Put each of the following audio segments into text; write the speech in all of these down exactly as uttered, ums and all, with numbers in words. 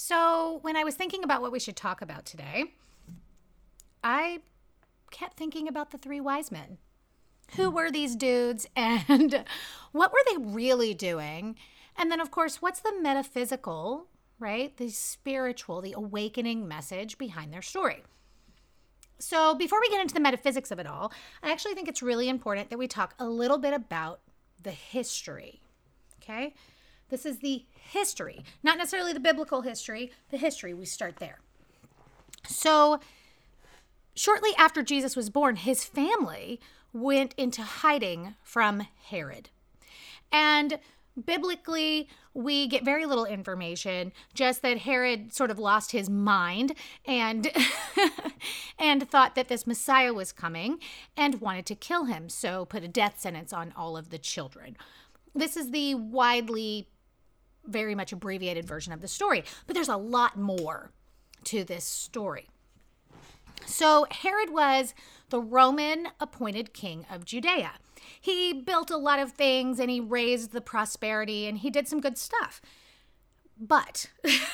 So when I was thinking about what we should talk about today, I kept thinking about the three wise men. Who were these dudes and what were they really doing? And then, of course, what's the metaphysical, right? The spiritual, the awakening message behind their story. So before we get into the metaphysics of it all, I actually think it's really important that we talk a little bit about the history, okay? This is the history, not necessarily the biblical history, the history. We start there. So shortly after Jesus was born, his family went into hiding from Herod. And biblically, we get very little information, just that Herod sort of lost his mind and and thought that this Messiah was coming and wanted to kill him, so put a death sentence on all of the children. This is the widely, very much abbreviated version of the story, but there's a lot more to this story. So Herod was the Roman appointed king of Judea. He built a lot of things and he raised the prosperity and he did some good stuff. But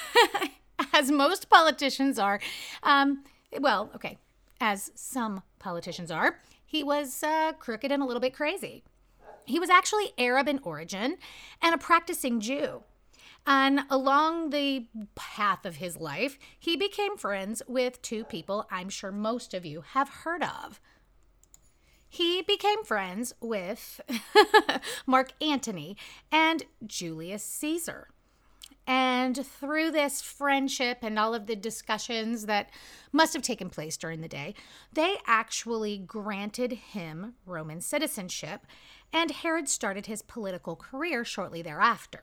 as most politicians are, um, well, okay, as some politicians are, he was uh, crooked and a little bit crazy. He was actually Arab in origin and a practicing Jew. And along the path of his life, he became friends with two people I'm sure most of you have heard of. He became friends with Mark Antony and Julius Caesar. And through this friendship and all of the discussions that must have taken place during the day, they actually granted him Roman citizenship, and Herod started his political career shortly thereafter.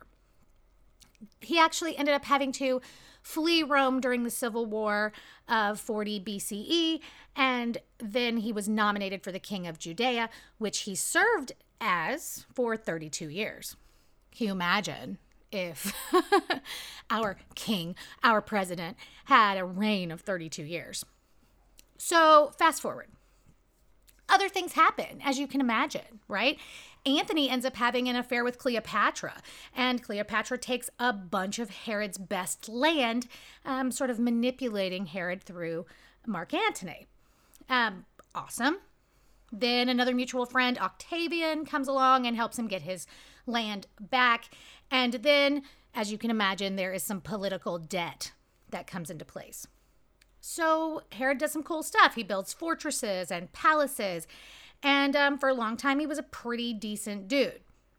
He actually ended up having to flee Rome during the Civil War of forty B C E, and then he was nominated for the king of Judea, which he served as for thirty-two years. Can you imagine if our king, our president, had a reign of thirty-two years? So fast forward. Other things happen, as you can imagine, right? Anthony ends up having an affair with Cleopatra, and Cleopatra takes a bunch of Herod's best land, um, sort of manipulating Herod through Mark Antony. Um, awesome. Then another mutual friend, Octavian, comes along and helps him get his land back. And then, as you can imagine, there is some political debt that comes into place. So Herod does some cool stuff. He builds fortresses and palaces. And um, for a long time, he was a pretty decent dude.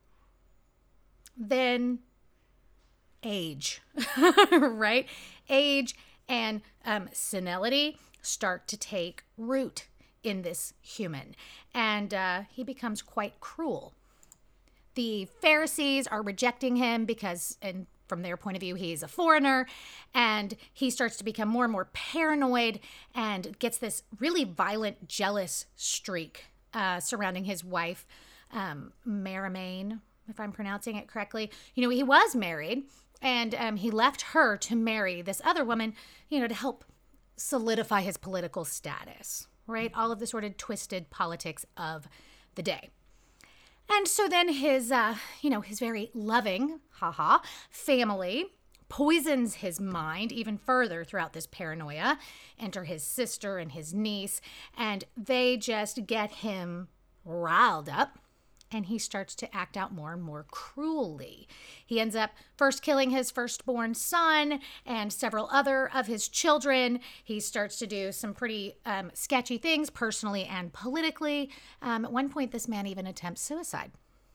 Then age, right? Age and um, senility start to take root in this human. And uh, he becomes quite cruel. The Pharisees are rejecting him because, and from their point of view, he's a foreigner, and he starts to become more and more paranoid and gets this really violent, jealous streak uh, surrounding his wife, um, Mariamne, if I'm pronouncing it correctly. You know, he was married, and um, he left her to marry this other woman, you know, to help solidify his political status, right? All of the sort of twisted politics of the day. And so then his, uh, you know, his very loving, haha, family poisons his mind even further throughout this paranoia. Enter his sister and his niece, and they just get him riled up, and he starts to act out more and more cruelly. He ends up first killing his firstborn son and several other of his children. He starts to do some pretty um, sketchy things personally and politically. Um, at one point, this man even attempts suicide.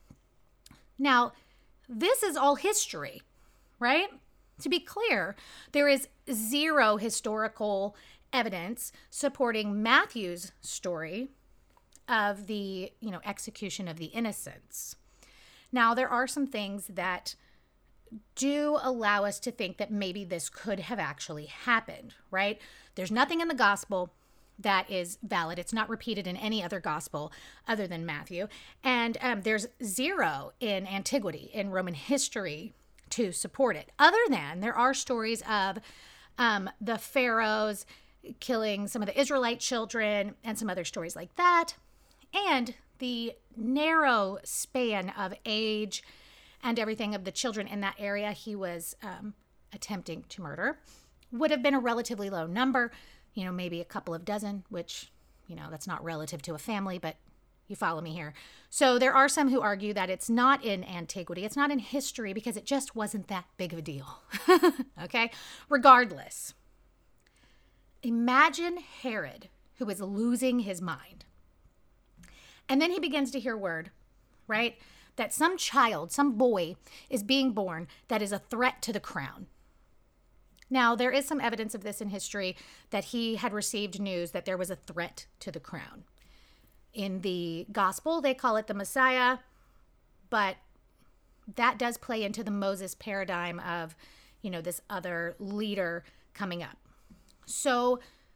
Now, this is all history, right? To be clear, there is zero historical evidence supporting Matthew's story of the, you know, execution of the innocents. Now, there are some things that do allow us to think that maybe this could have actually happened, right? There's nothing in the gospel that is valid. It's not repeated in any other gospel other than Matthew. And um, there's zero in antiquity, in Roman history, to support it. Other than there are stories of um, the pharaohs killing some of the Israelite children and some other stories like that. And the narrow span of age and everything of the children in that area. He was um, attempting to murder would have been a relatively low number, you know, maybe a couple of dozen, which, you know, that's not relative to a family, but you follow me here. So there are some who argue that it's not in antiquity, it's not in history, because it just wasn't that big of a deal. Okay? Regardless, imagine Herod, who is losing his mind. And then he begins to hear word, right, that some child, some boy is being born that is a threat to the crown. Now, there is some evidence of this in history that he had received news that there was a threat to the crown. In the gospel, they call it the Messiah, but that does play into the Moses paradigm of, you know, this other leader coming up. So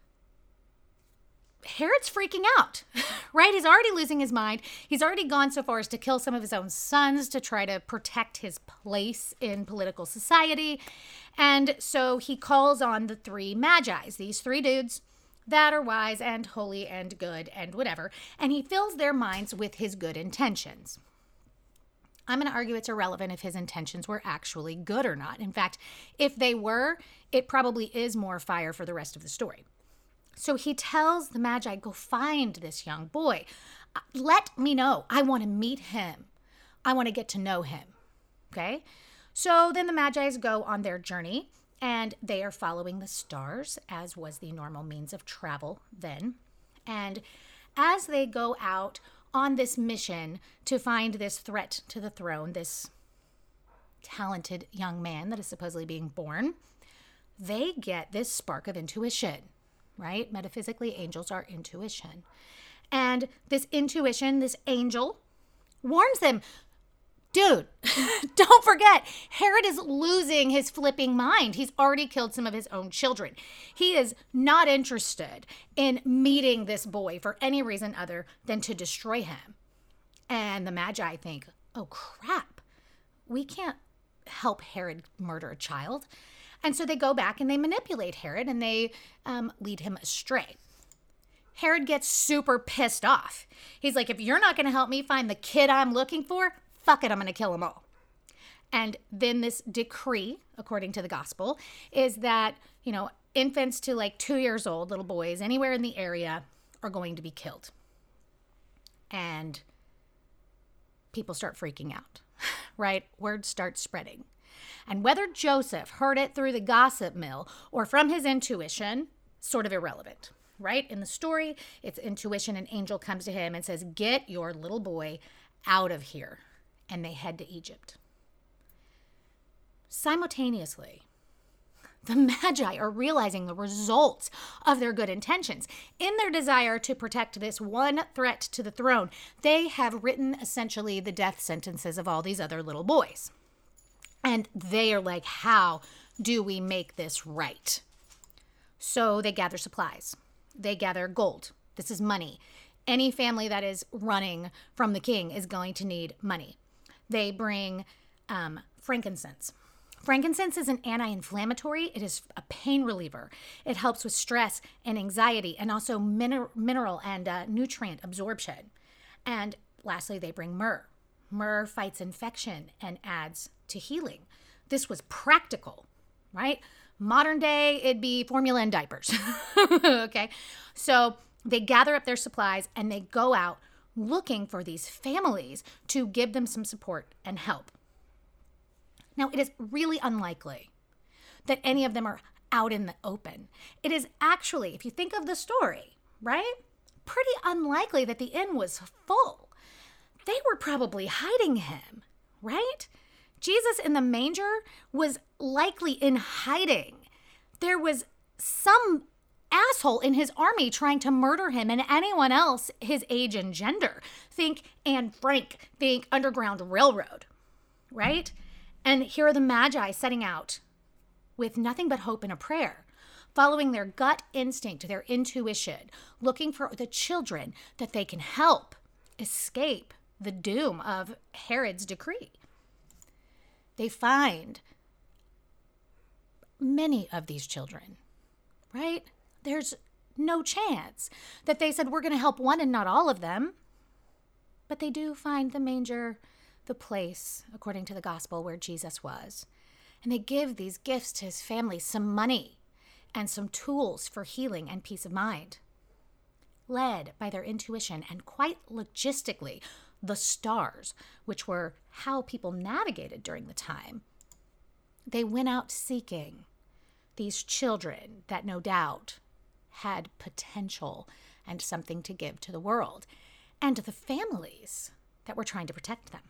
Herod's freaking out, right? He's already losing his mind. He's already gone so far as to kill some of his own sons to try to protect his place in political society. And so he calls on the three Magi's, these three dudes that are wise and holy and good and whatever. And he fills their minds with his good intentions. I'm going to argue it's irrelevant if his intentions were actually good or not. In fact, if they were, it probably is more fire for the rest of the story. So he tells the Magi, go find this young boy. Let me know. I want to meet him. I want to get to know him. Okay? So then the Magi's go on their journey, and they are following the stars, as was the normal means of travel then. And as they go out on this mission to find this threat to the throne, this talented young man that is supposedly being born, they get this spark of intuition. Right? Metaphysically, angels are intuition. And this intuition, this angel, warns them, dude, don't forget, Herod is losing his flipping mind. He's already killed some of his own children. He is not interested in meeting this boy for any reason other than to destroy him. And the Magi think, oh, crap, we can't help Herod murder a child. And so they go back and they manipulate Herod and they um, lead him astray. Herod gets super pissed off. He's like, if you're not going to help me find the kid I'm looking for, fuck it, I'm going to kill them all. And then this decree, according to the gospel, is that, you know, infants to like two years old, little boys, anywhere in the area are going to be killed. And people start freaking out, right? Word starts spreading. And whether Joseph heard it through the gossip mill or from his intuition, sort of irrelevant, right? In the story, it's intuition. An angel comes to him and says, get your little boy out of here. And they head to Egypt. Simultaneously, the Magi are realizing the results of their good intentions. In their desire to protect this one threat to the throne, they have written essentially the death sentences of all these other little boys. And they are like, how do we make this right? So they gather supplies. They gather gold. This is money. Any family that is running from the king is going to need money. They bring um, frankincense. Frankincense is an anti-inflammatory. It is a pain reliever. It helps with stress and anxiety and also mineral, mineral and uh, nutrient absorption. And lastly, they bring myrrh. Myrrh fights infection and adds to healing. This was practical, right? Modern day, it'd be formula and diapers. Okay. So they gather up their supplies and they go out looking for these families to give them some support and help. Now, it is really unlikely that any of them are out in the open. It is actually, if you think of the story, right? Pretty unlikely that the inn was full. They were probably hiding him, right? Jesus in the manger was likely in hiding. There was some asshole in his army trying to murder him and anyone else his age and gender. Think Anne Frank, think Underground Railroad, right? And here are the Magi setting out with nothing but hope and a prayer, following their gut instinct, their intuition, looking for the children that they can help escape the doom of Herod's decree. They find many of these children, right? There's no chance that they said, we're going to help one and not all of them. But they do find the manger, the place, according to the gospel, where Jesus was. And they give these gifts to his family, some money and some tools for healing and peace of mind. Led by their intuition and quite logistically, the stars, which were how people navigated during the time, they went out seeking these children that no doubt had potential and something to give to the world and to the families that were trying to protect them.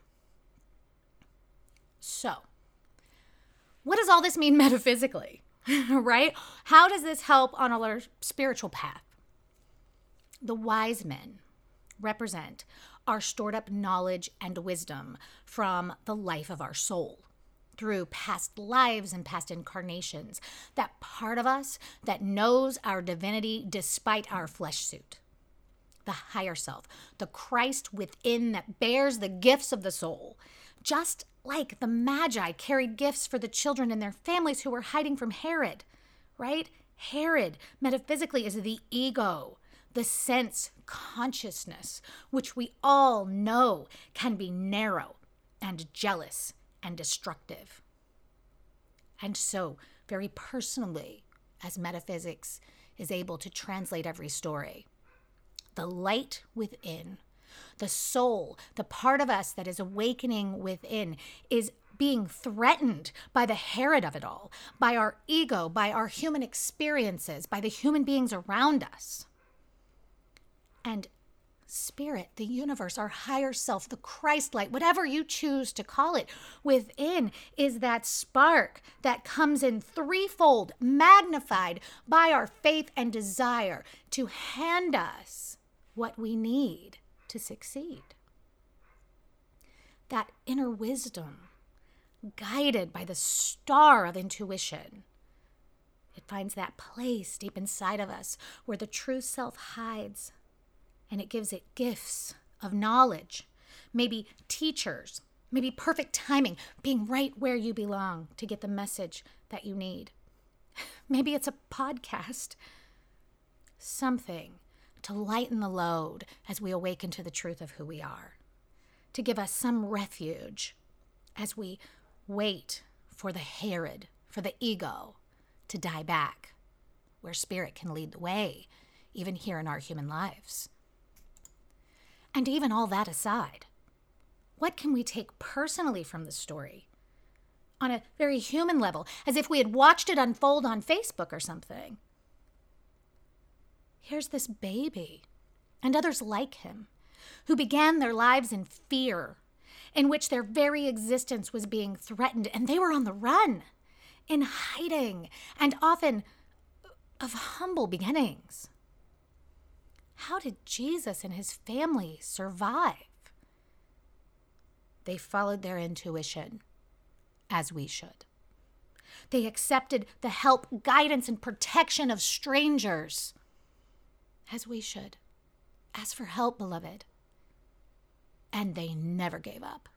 So, what does all this mean metaphysically, right? How does this help on our spiritual path? The wise men represent our stored up knowledge and wisdom from the life of our soul through past lives and past incarnations, that part of us that knows our divinity despite our flesh suit. The higher self, the Christ within that bears the gifts of the soul, just like the Magi carried gifts for the children and their families who were hiding from Herod, right? Herod, metaphysically, is the ego, the sense consciousness, which we all know can be narrow and jealous and destructive. And so, very personally, as metaphysics is able to translate every story, the light within, the soul, the part of us that is awakening within, is being threatened by the Herod of it all, by our ego, by our human experiences, by the human beings around us. And spirit, the universe, our higher self, the Christ light, whatever you choose to call it, within is that spark that comes in threefold, magnified by our faith and desire to hand us what we need to succeed. That inner wisdom, guided by the star of intuition, it finds that place deep inside of us where the true self hides. And it gives it gifts of knowledge, maybe teachers, maybe perfect timing, being right where you belong to get the message that you need. Maybe it's a podcast, something to lighten the load as we awaken to the truth of who we are, to give us some refuge as we wait for the Herod, for the ego to die back, where spirit can lead the way, even here in our human lives. And even all that aside, what can we take personally from the story on a very human level, as if we had watched it unfold on Facebook or something? Here's this baby and others like him who began their lives in fear, in which their very existence was being threatened, and they were on the run, in hiding, and often of humble beginnings. How did Jesus and his family survive? They followed their intuition, as we should. They accepted the help, guidance, and protection of strangers, as we should. Ask for help, beloved. And they never gave up.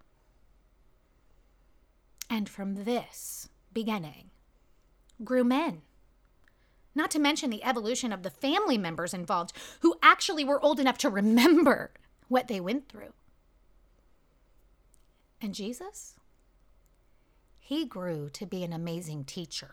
And from this beginning grew men. Not to mention the evolution of the family members involved who actually were old enough to remember what they went through. And Jesus? He grew to be an amazing teacher.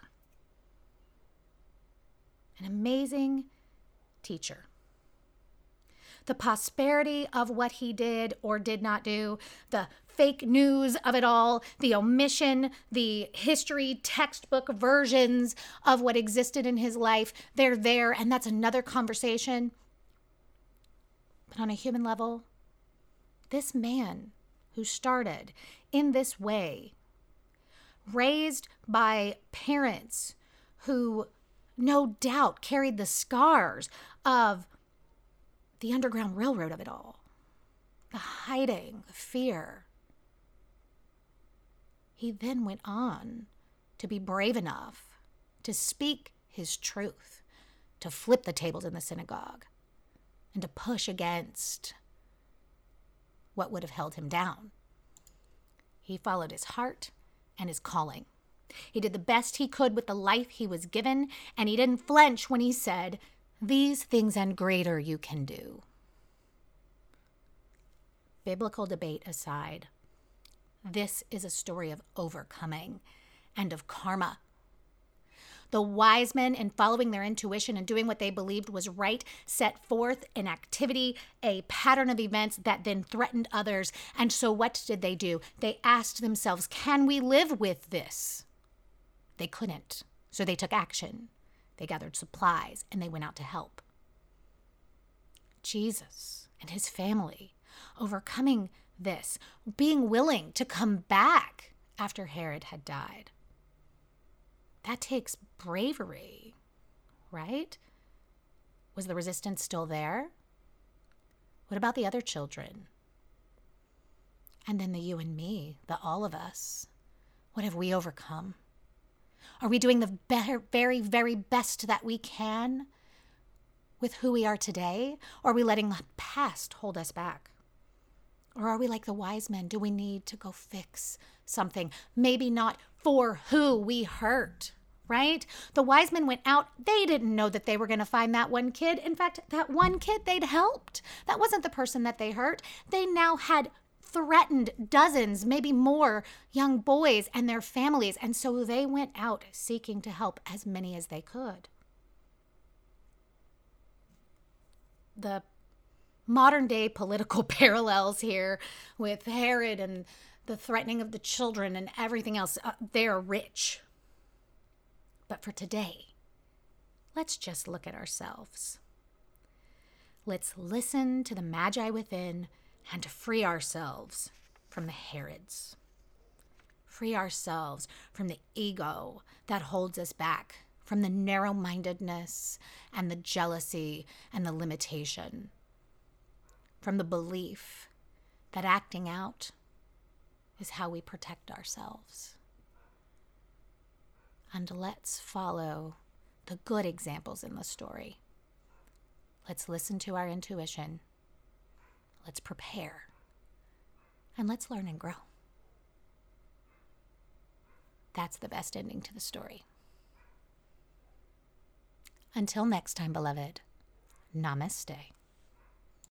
An amazing teacher. The prosperity of what he did or did not do, the fake news of it all, the omission, the history textbook versions of what existed in his life, they're there, and that's another conversation. But on a human level, this man who started in this way, raised by parents who no doubt carried the scars of the Underground Railroad of it all, the hiding, the fear. He then went on to be brave enough to speak his truth, to flip the tables in the synagogue, and to push against what would have held him down. He followed his heart and his calling. He did the best he could with the life he was given, and he didn't flinch when he said, "These things and greater you can do." Biblical debate aside, this is a story of overcoming and of karma. The wise men, in following their intuition and doing what they believed was right, set forth an activity, a pattern of events that then threatened others. And so what did they do? They asked themselves, can we live with this? They couldn't. So they took action. They gathered supplies and they went out to help. Jesus and his family overcoming this, being willing to come back after Herod had died. That takes bravery, right? Was the resistance still there? What about the other children? And then the you and me, the all of us. What have we overcome? Are we doing the better, very, very best that we can with who we are today? Or are we letting the past hold us back? Or are we like the wise men? Do we need to go fix something? Maybe not for who we hurt, right? The wise men went out. They didn't know that they were going to find that one kid. In fact, that one kid they'd helped. That wasn't the person that they hurt. They now had threatened dozens, maybe more young boys and their families. And so they went out seeking to help as many as they could. The modern day political parallels here with Herod and the threatening of the children and everything else, uh, they're rich. But for today, let's just look at ourselves. Let's listen to the Magi within and to free ourselves from the Herods. Free ourselves from the ego that holds us back, from the narrow-mindedness and the jealousy and the limitation, from the belief that acting out is how we protect ourselves. And let's follow the good examples in the story. Let's listen to our intuition. Let's prepare. And let's learn and grow. That's the best ending to the story. Until next time, beloved, namaste.